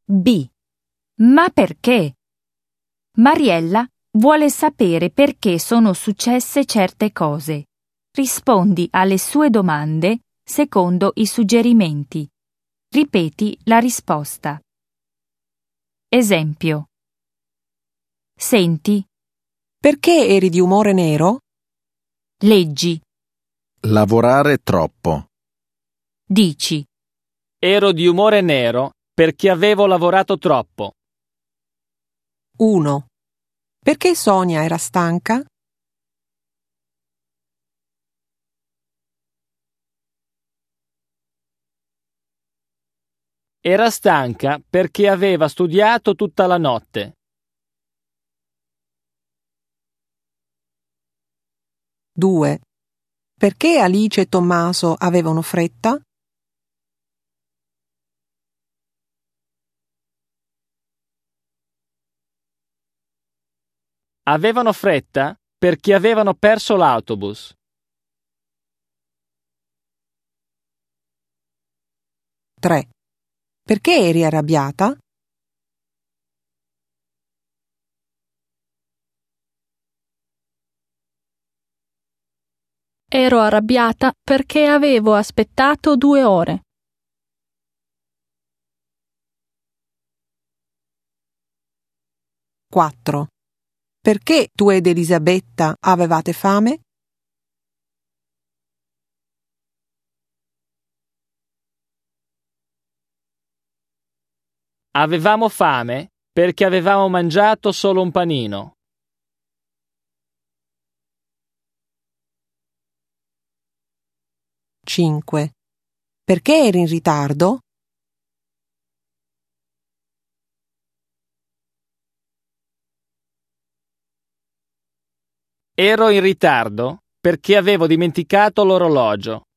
B. Ma perché? Mariella vuole sapere perché sono successe certe cose. Rispondi alle sue domande secondo i suggerimenti. Ripeti la risposta. Esempio. Senti. Perché eri di umore nero? Leggi. Lavorare troppo. Dici. Ero di umore nero perché avevo lavorato troppo. 1. Perché Sonia era stanca? Era stanca perché aveva studiato tutta la notte. 2. Perché Alice e Tommaso avevano fretta? Avevano fretta perché avevano perso l'autobus. 3. Perché eri arrabbiata? Ero arrabbiata perché avevo aspettato 2 ore. 4. Perché tu ed Elisabetta avevate fame? Avevamo fame perché avevamo mangiato solo un panino. 5. Perché eri in ritardo? Ero in ritardo perché avevo dimenticato l'orologio.